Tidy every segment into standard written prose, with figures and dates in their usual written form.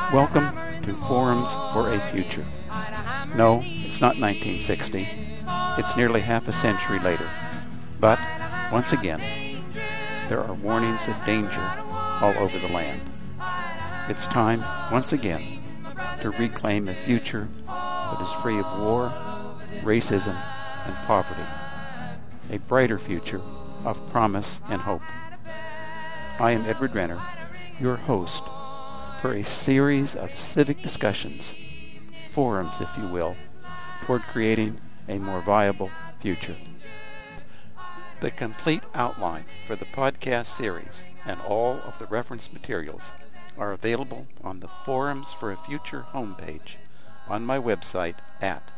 Welcome to Forums for a Future. No, it's not 1960. It's nearly half a century later. But, once again, there are warnings of danger all over the land. It's time, once again, to reclaim a future that is free of war, racism, and poverty. A brighter future of promise and hope. I am Edward Renner, your host for a series of civic discussions, forums if you will, toward creating a more viable future. The complete outline for the podcast series and all of the reference materials are available on the Forums for a Future homepage on my website at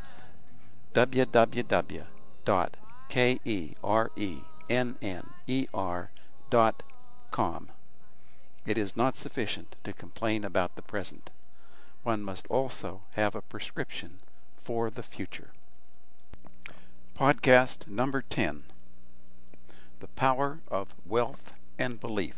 www.kerenner.com. It is not sufficient to complain about the present. One must also have a prescription for the future. Podcast number 10. The Power of Wealth and Belief.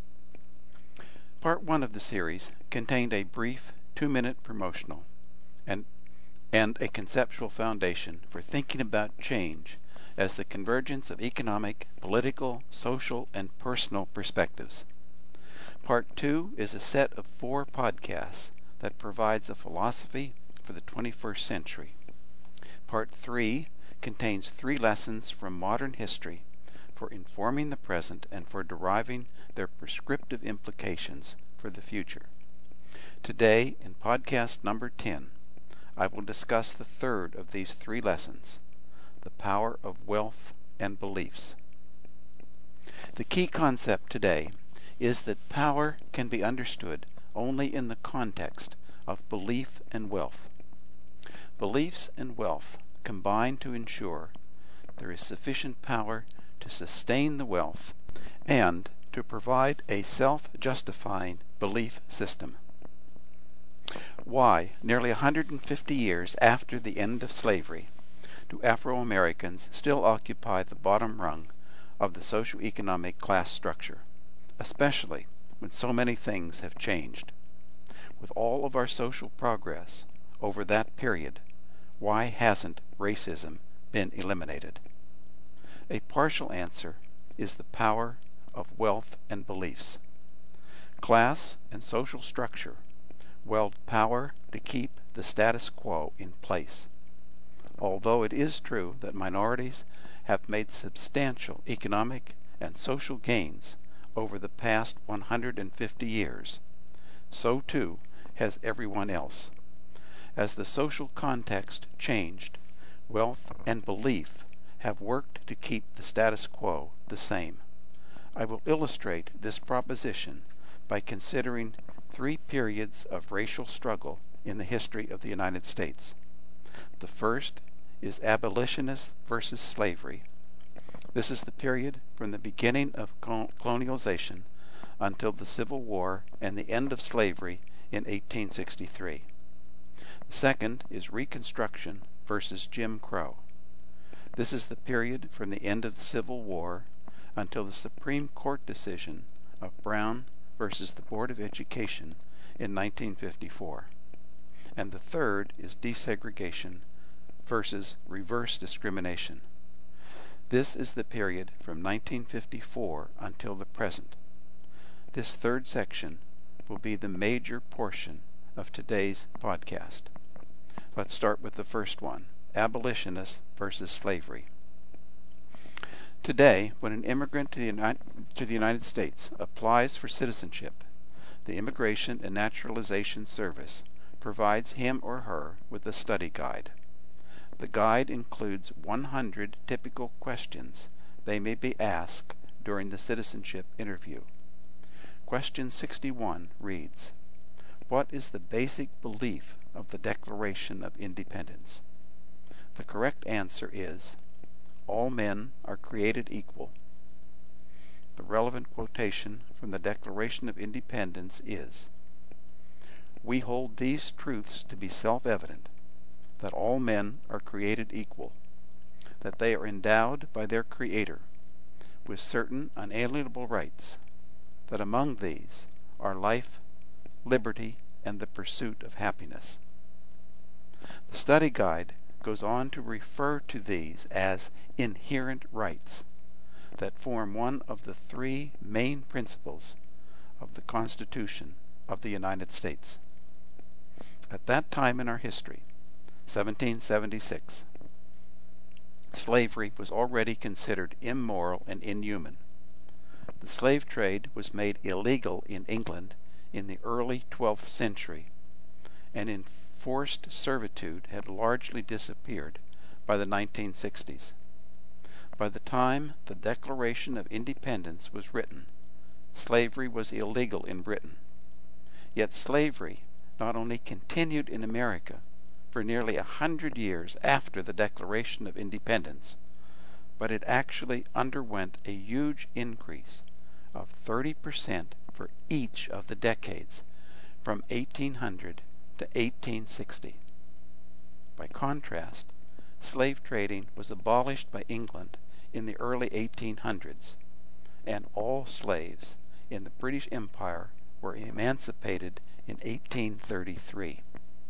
Part 1 of the series contained a brief 2-minute promotional and a conceptual foundation for thinking about change as the convergence of economic, political, social, and personal perspectives. Part 2 is a set of 4 podcasts that provides a philosophy for the 21st century. Part 3 contains 3 lessons from modern history for informing the present and for deriving their prescriptive implications for the future. Today, in podcast number 10, I will discuss the third of these 3 lessons, the power of wealth and beliefs. The key concept today is that power can be understood only in the context of belief and wealth. Beliefs and wealth combine to ensure there is sufficient power to sustain the wealth and to provide a self-justifying belief system. Why, nearly 150 years after the end of slavery, do Afro-Americans still occupy the bottom rung of the socio-economic class structure, especially when so many things have changed? With all of our social progress over that period, why hasn't racism been eliminated? A partial answer is the power of wealth and beliefs. Class and social structure wield power to keep the status quo in place. Although it is true that minorities have made substantial economic and social gains over the past 150 years, so too has everyone else. As the social context changed, wealth and belief have worked to keep the status quo the same. I will illustrate this proposition by considering 3 periods of racial struggle in the history of the United States. The first is abolitionist versus slavery. This is the period from the beginning of colonialization until the Civil War and the end of slavery in 1863. The second is Reconstruction versus Jim Crow. This is the period from the end of the Civil War until the Supreme Court decision of Brown versus the Board of Education in 1954. And the third is desegregation versus reverse discrimination. This is the period from 1954 until the present. This third section will be the major portion of today's podcast. Let's start with the first one, abolitionists versus slavery. Today, when an immigrant to the United States applies for citizenship, the Immigration and Naturalization Service provides him or her with a study guide. The guide includes 100 typical questions they may be asked during the citizenship interview. Question 61 reads, "What is the basic belief of the Declaration of Independence?" The correct answer is, "All men are created equal." The relevant quotation from the Declaration of Independence is, "We hold these truths to be self-evident, that all men are created equal, that they are endowed by their Creator with certain unalienable rights, that among these are life, liberty, and the pursuit of happiness. The study guide goes on to refer to these as inherent rights that form one of the three main principles of the Constitution of the United States. At that time in our history, 1776, slavery was already considered immoral and inhuman. The slave trade was made illegal in England in the early 12th century, and enforced servitude had largely disappeared by the 1960s. By the time the Declaration of Independence was written, slavery was illegal in Britain. Yet slavery not only continued in America for nearly 100 years after the Declaration of Independence, but it actually underwent a huge increase of 30% for each of the decades from 1800 to 1860. By contrast, slave trading was abolished by England in the early 1800s, and all slaves in the British Empire were emancipated in 1833.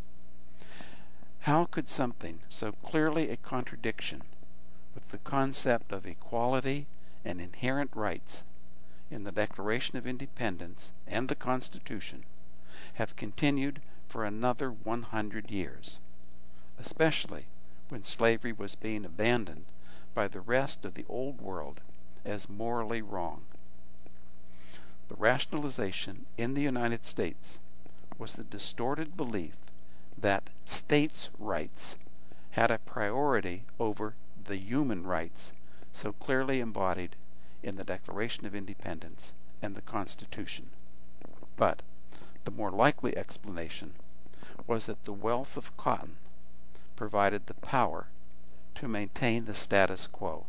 How could something so clearly a contradiction with the concept of equality and inherent rights in the Declaration of Independence and the Constitution have continued for another 100 years, especially when slavery was being abandoned by the rest of the old world as morally wrong? The rationalization in the United States was the distorted belief that states' rights had a priority over the human rights so clearly embodied in the Declaration of Independence and the Constitution. But the more likely explanation was that the wealth of cotton provided the power to maintain the status quo.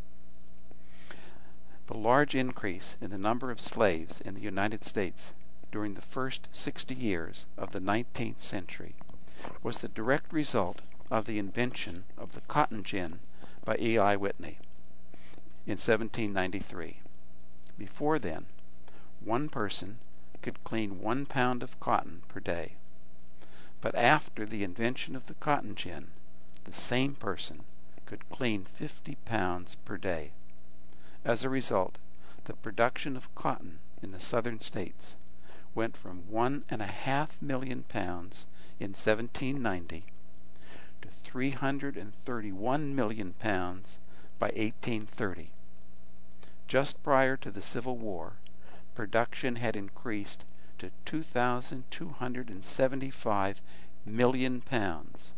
The large increase in the number of slaves in the United States during the first 60 years of the 19th century was the direct result of the invention of the cotton gin by E.I. Whitney in 1793. Before then, one person could clean 1 pound of cotton per day. But after the invention of the cotton gin, the same person could clean 50 pounds per day. As a result, the production of cotton in the southern states went from 1.5 million pounds in 1790 to 331 million pounds by 1830. Just prior to the Civil War, production had increased to 2,275 million pounds,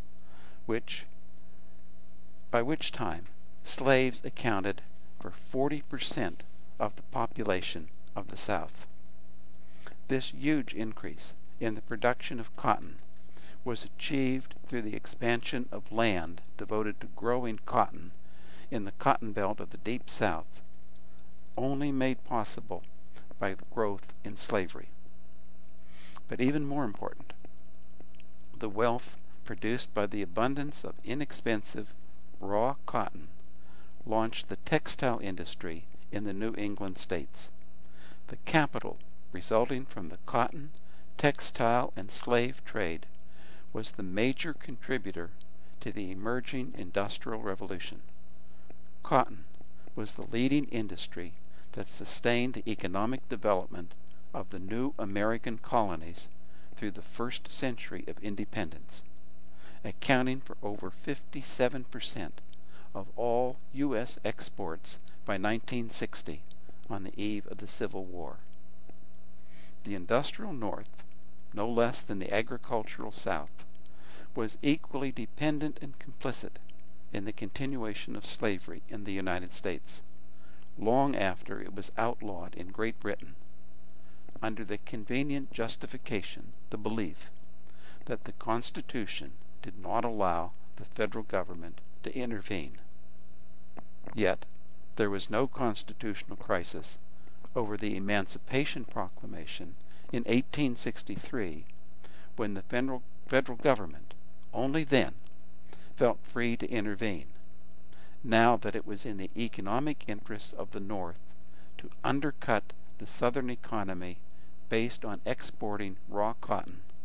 by which time slaves accounted for 40% of the population of the South. This huge increase in the production of cotton was achieved through the expansion of land devoted to growing cotton in the cotton belt of the Deep South, only made possible by the growth in slavery. But even more important, the wealth produced by the abundance of inexpensive raw cotton launched the textile industry in the New England states. The capital resulting from the cotton, textile, and slave trade was the major contributor to the emerging Industrial Revolution. Cotton was the leading industry that sustained the economic development of the new American colonies through the first century of independence, accounting for over 57% of all U.S. exports by 1960 on the eve of the Civil War. The industrial North, no less than the agricultural South, was equally dependent and complicit in the continuation of slavery in the United States, long after it was outlawed in Great Britain, under the convenient justification, the belief, that the Constitution did not allow the federal government to intervene. Yet, there was no constitutional crisis over the Emancipation Proclamation in 1863, when the federal government, only then, felt free to intervene, now that it was in the economic interests of the North to undercut the Southern economy based on exporting raw cotton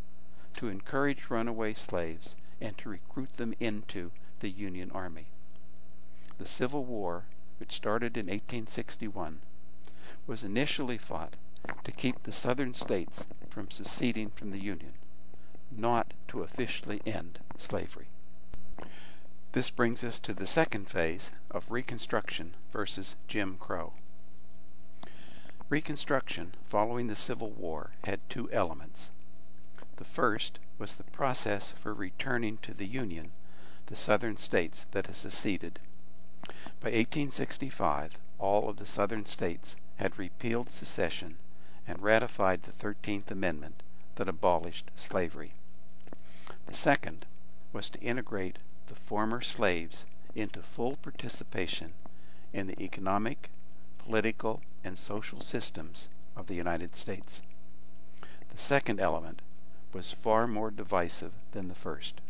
to encourage runaway slaves and to recruit them into the Union Army. The Civil War, which started in 1861, was initially fought to keep the southern states from seceding from the Union, not to officially end slavery. This brings us to the second phase of Reconstruction versus Jim Crow. Reconstruction following the Civil War had two elements. The first was the process for returning to the Union the southern states that had seceded. By 1865, all of the southern states had repealed secession and ratified the 13th Amendment that abolished slavery. The second was to integrate the former slaves into full participation in the economic, political, and social systems of the United States. The second element was far more divisive than the first.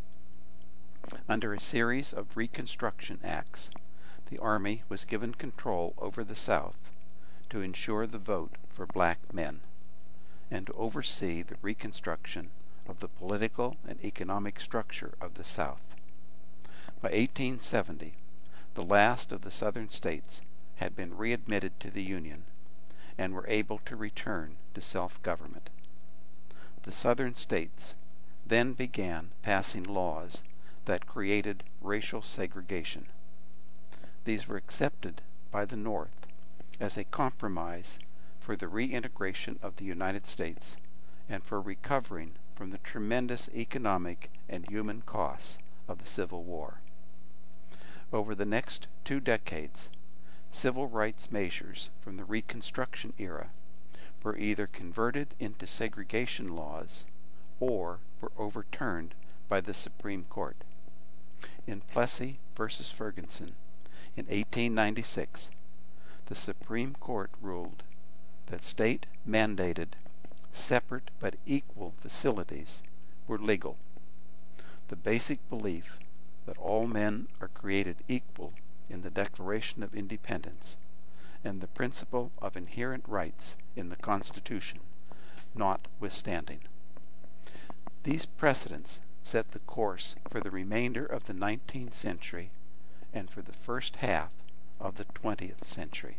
Under a series of Reconstruction Acts, the Army was given control over the South to ensure the vote for black men and to oversee the reconstruction of the political and economic structure of the South. By 1870, the last of the southern states had been readmitted to the Union and were able to return to self-government. The southern states then began passing laws that created racial segregation. These were accepted by the North as a compromise for the reintegration of the United States and for recovering from the tremendous economic and human costs of the Civil War. Over the next 2 decades, civil rights measures from the Reconstruction era were either converted into segregation laws or were overturned by the Supreme Court. In Plessy v. Ferguson in 1896, the Supreme Court ruled that state-mandated, separate but equal facilities were legal. The basic belief that all men are created equal in the Declaration of Independence and the principle of inherent rights in the Constitution notwithstanding. These precedents set the course for the remainder of the 19th century and for the first half of the 20th century.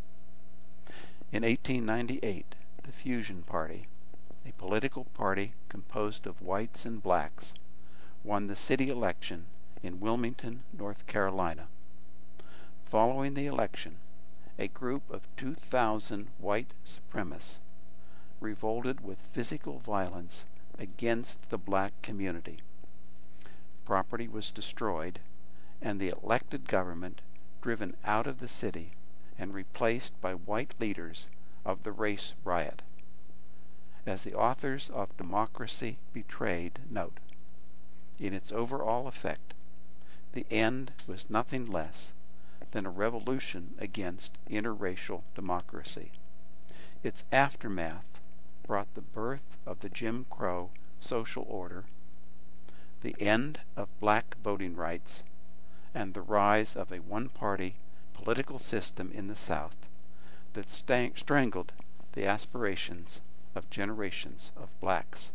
In 1898, the Fusion Party, a political party composed of whites and blacks, won the city election in Wilmington, North Carolina. Following the election, a group of 2,000 white supremacists revolted with physical violence against the black community. Property was destroyed, and the elected government driven out of the city and replaced by white leaders of the race riot. As the authors of Democracy Betrayed note, in its overall effect, the end was nothing less than a revolution against interracial democracy. Its aftermath brought the birth of the Jim Crow social order, the end of black voting rights, and the rise of a one-party political system in the South that strangled the aspirations of generations of blacks.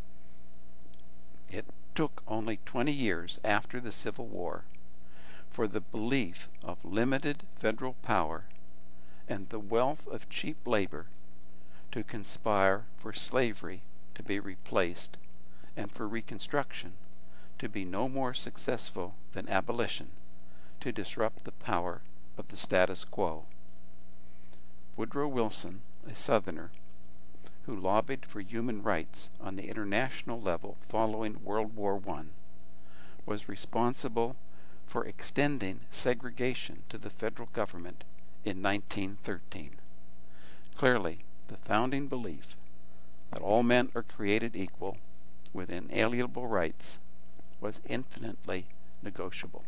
It took only 20 years after the Civil War for the belief of limited federal power and the wealth of cheap labor to conspire for slavery to be replaced and for Reconstruction to be no more successful than abolition to disrupt the power of the status quo. Woodrow Wilson, a Southerner, who lobbied for human rights on the international level following World War I, was responsible for extending segregation to the federal government in 1913. Clearly, the founding belief that all men are created equal with inalienable rights was infinitely negotiable.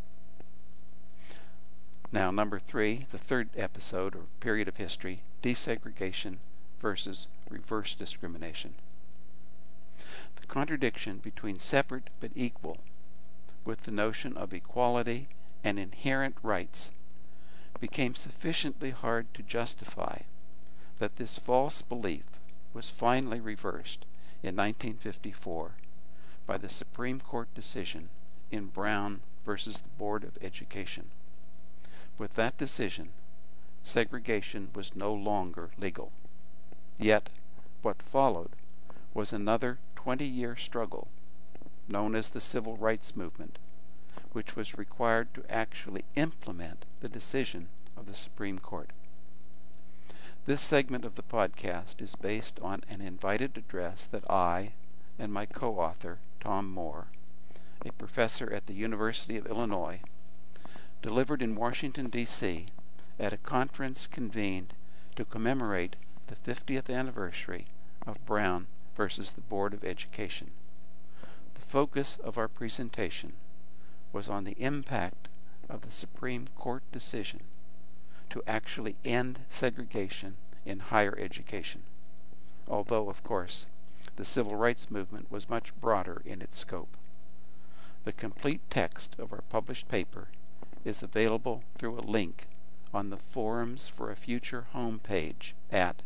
Now, number 3, the third episode or period of history, desegregation versus reverse discrimination. The contradiction between separate but equal with the notion of equality and inherent rights became sufficiently hard to justify that this false belief was finally reversed in 1954 by the Supreme Court decision in Brown versus the Board of Education. With that decision, segregation was no longer legal. Yet, what followed was another 20-year struggle, known as the Civil Rights Movement, which was required to actually implement the decision of the Supreme Court. This segment of the podcast is based on an invited address that I and my co-author, Tom Moore, a professor at the University of Illinois, delivered in Washington, D.C. at a conference convened to commemorate the 50th anniversary of Brown versus the Board of Education. The focus of our presentation was on the impact of the Supreme Court decision to actually end segregation in higher education, although, of course, the Civil Rights Movement was much broader in its scope. The complete text of our published paper is available through a link on the Forums for a Future homepage at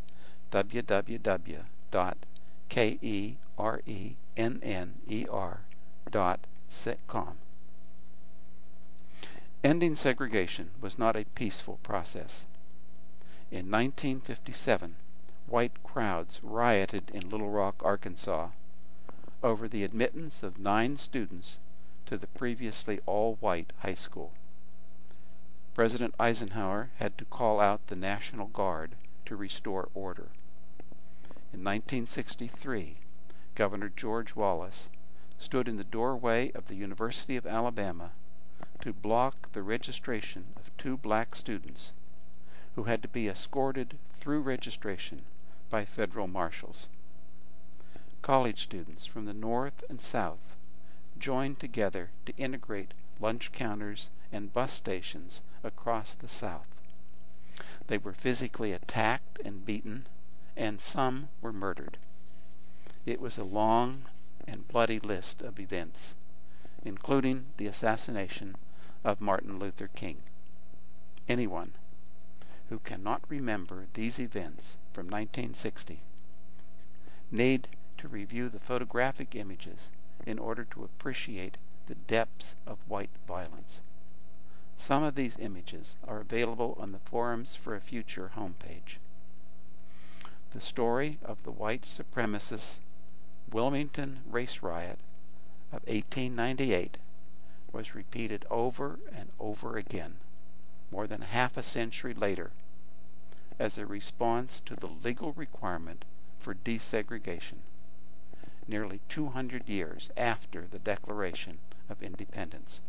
www.kerenner.com. Ending segregation was not a peaceful process. In 1957, white crowds rioted in Little Rock, Arkansas, over the admittance of 9 students to the previously all-white high school. President Eisenhower had to call out the National Guard to restore order. In 1963, Governor George Wallace stood in the doorway of the University of Alabama to block the registration of 2 black students who had to be escorted through registration by federal marshals. College students from the North and South joined together to integrate lunch counters and bus stations across the South. They were physically attacked and beaten, and some were murdered. It was a long and bloody list of events, including the assassination of Martin Luther King. Anyone who cannot remember these events from 1960 need to review the photographic images in order to appreciate the depths of white violence. Some of these images are available on the Forums for a Future homepage. The story of the white supremacist Wilmington race riot of 1898 was repeated over and over again, more than half a century later, as a response to the legal requirement for desegregation, nearly 200 years after the Declaration of Independence.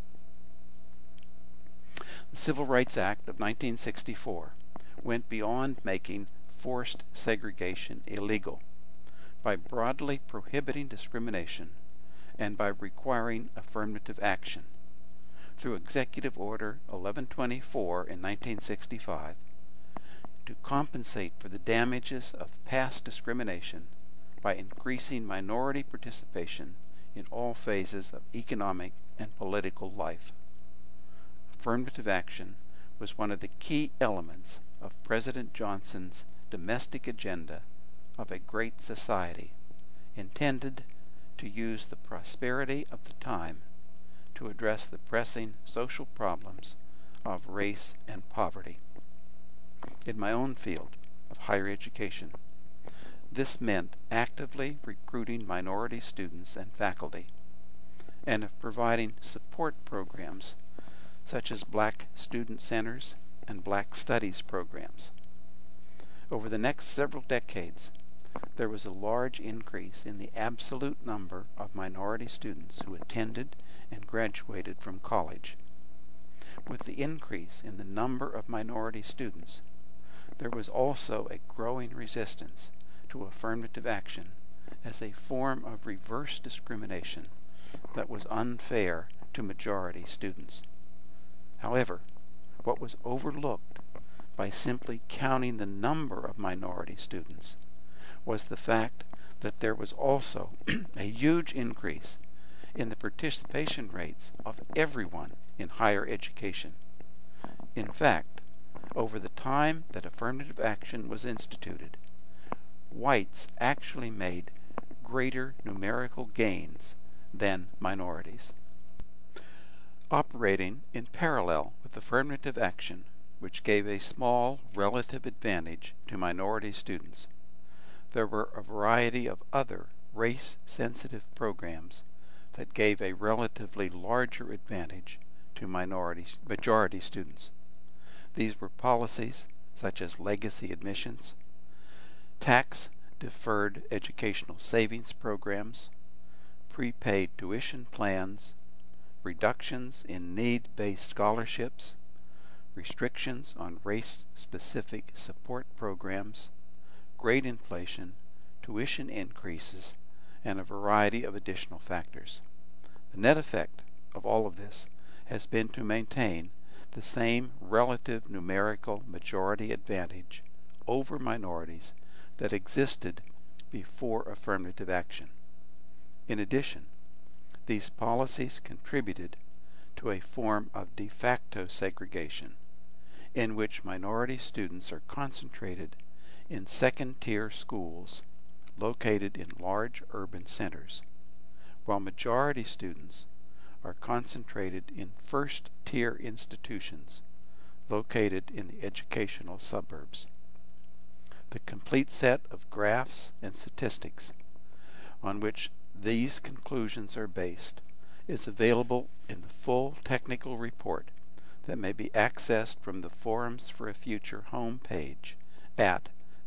The Civil Rights Act of 1964 went beyond making forced segregation illegal by broadly prohibiting discrimination and by requiring affirmative action. Through Executive Order 1124 in 1965, to compensate for the damages of past discrimination by increasing minority participation in all phases of economic and political life. Affirmative action was one of the key elements of President Johnson's domestic agenda of a great society, intended to use the prosperity of the time to address the pressing social problems of race and poverty. In my own field of higher education, this meant actively recruiting minority students and faculty, and of providing support programs such as Black Student Centers and Black Studies programs. Over the next several decades, there was a large increase in the absolute number of minority students who attended and graduated from college. With the increase in the number of minority students, there was also a growing resistance to affirmative action as a form of reverse discrimination that was unfair to majority students. However, what was overlooked by simply counting the number of minority students was the fact that there was also a huge increase in the participation rates of everyone in higher education. In fact, over the time that affirmative action was instituted, whites actually made greater numerical gains than minorities. Operating in parallel with affirmative action, which gave a small relative advantage to minority students, there were a variety of other race-sensitive programs that gave a relatively larger advantage to majority students. These were policies such as legacy admissions, tax-deferred educational savings programs, prepaid tuition plans, reductions in need-based scholarships, restrictions on race-specific support programs, grade inflation, tuition increases, and a variety of additional factors. The net effect of all of this has been to maintain the same relative numerical majority advantage over minorities that existed before affirmative action. In addition, these policies contributed to a form of de facto segregation in which minority students are concentrated in second-tier schools located in large urban centers, while majority students are concentrated in first-tier institutions located in the educational suburbs. The complete set of graphs and statistics on which these conclusions are based is available in the full technical report that may be accessed from the Forums for a Future homepage at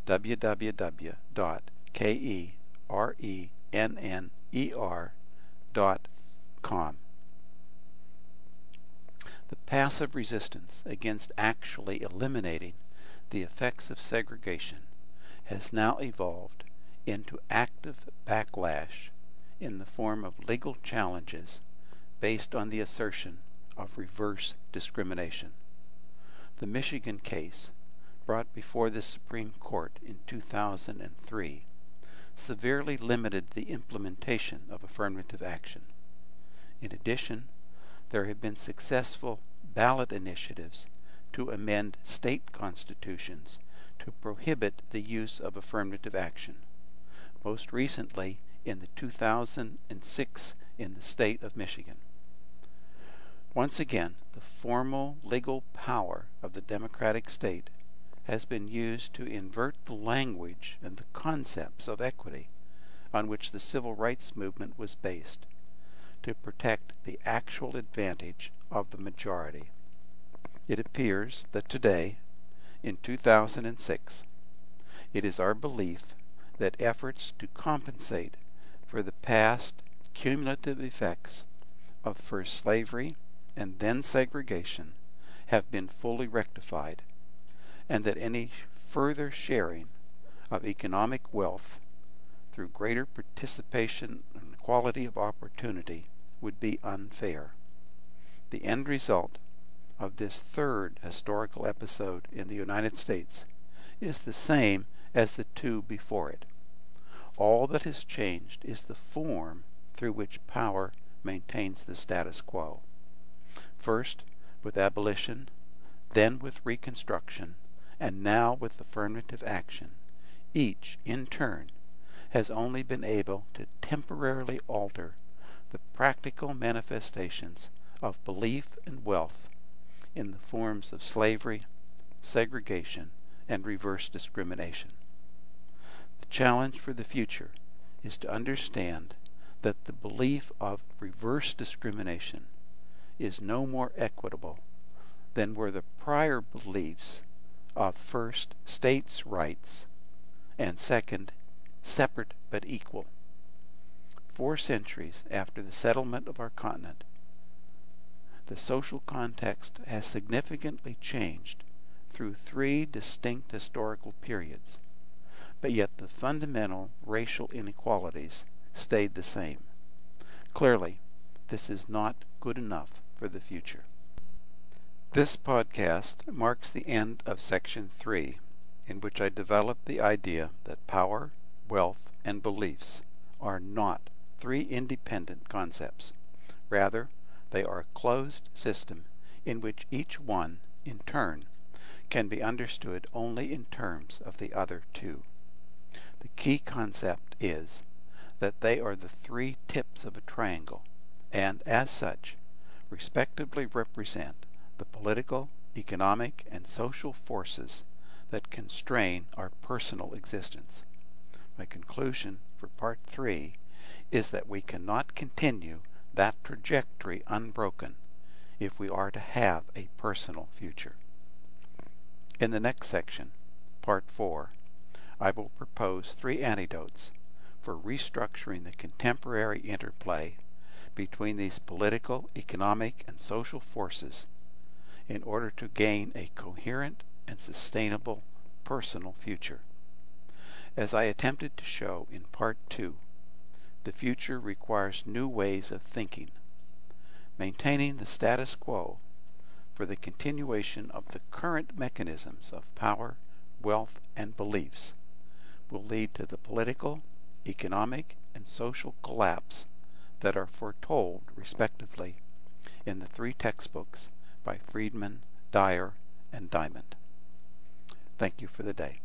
www.kerenner.com. The passive resistance against actually eliminating the effects of segregation has now evolved into active backlash in the form of legal challenges based on the assertion of reverse discrimination. The Michigan case, brought before the Supreme Court in 2003, severely limited the implementation of affirmative action. In addition, there have been successful ballot initiatives to amend state constitutions to prohibit the use of affirmative action, most recently in the 2006 in the state of Michigan. Once again, the formal legal power of the democratic state has been used to invert the language and the concepts of equity on which the civil rights movement was based, to protect the actual advantage of the majority. It appears that today, in 2006, it is our belief that efforts to compensate for the past cumulative effects of first slavery and then segregation have been fully rectified, and that any further sharing of economic wealth through greater participation and equality of opportunity would be unfair. The end result of this third historical episode in the United States is the same as the two before it. All that has changed is the form through which power maintains the status quo. First with abolition, then with Reconstruction, and now with affirmative action, each, in turn, has only been able to temporarily alter the practical manifestations of belief and wealth in the forms of slavery, segregation, and reverse discrimination. The challenge for the future is to understand that the belief of reverse discrimination is no more equitable than were the prior beliefs of first states' rights and second separate but equal. 4 centuries after the settlement of our continent, the social context has significantly changed through 3 distinct historical periods, but yet the fundamental racial inequalities stayed the same. Clearly, this is not good enough for the future. This podcast marks the end of Section 3, in which I developed the idea that power, wealth, and beliefs are not 3 independent concepts. Rather, they are a closed system in which each one, in turn, can be understood only in terms of the other 2. The key concept is that they are the three tips of a triangle, and as such, respectively represent the political, economic, and social forces that constrain our personal existence. My conclusion for Part 3 is that we cannot continue that trajectory unbroken if we are to have a personal future. In the next section, Part 4, I will propose 3 antidotes for restructuring the contemporary interplay between these political, economic, and social forces in order to gain a coherent and sustainable personal future. As I attempted to show in Part 2, the future requires new ways of thinking. Maintaining the status quo for the continuation of the current mechanisms of power, wealth, and beliefs will lead to the political, economic, and social collapse that are foretold, respectively, in the 3 textbooks by Friedman, Dyer, and Diamond. Thank you for the day.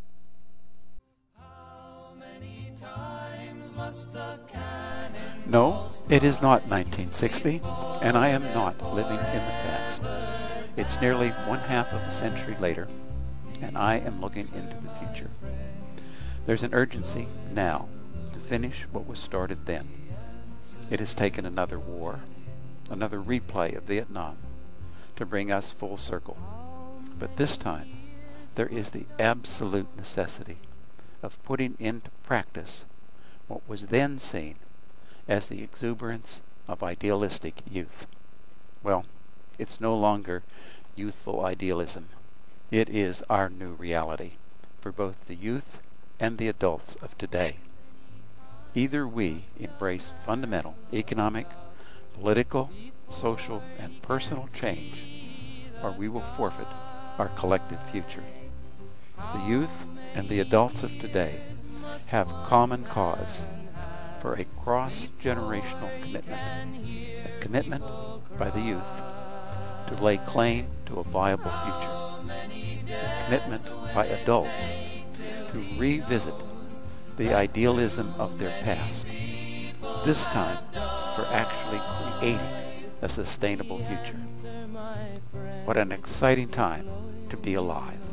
No, it is not 1960, and I am not living in the past. It's nearly 1/2 of a century later, and I am looking into the future. There's an urgency now to finish what was started then. It has taken another war, another replay of Vietnam, to bring us full circle. But this time, there is the absolute necessity of putting into practice what was then seen as the exuberance of idealistic youth. Well, it's no longer youthful idealism. It is our new reality for both the youth and the adults of today. Either we embrace fundamental economic, political, social, and personal change, or we will forfeit our collective future. The youth and the adults of today have common cause for a cross-generational commitment, a commitment by the youth to lay claim to a viable future, a commitment by adults to revisit the idealism of their past, this time for actually creating a sustainable future. What an exciting time to be alive.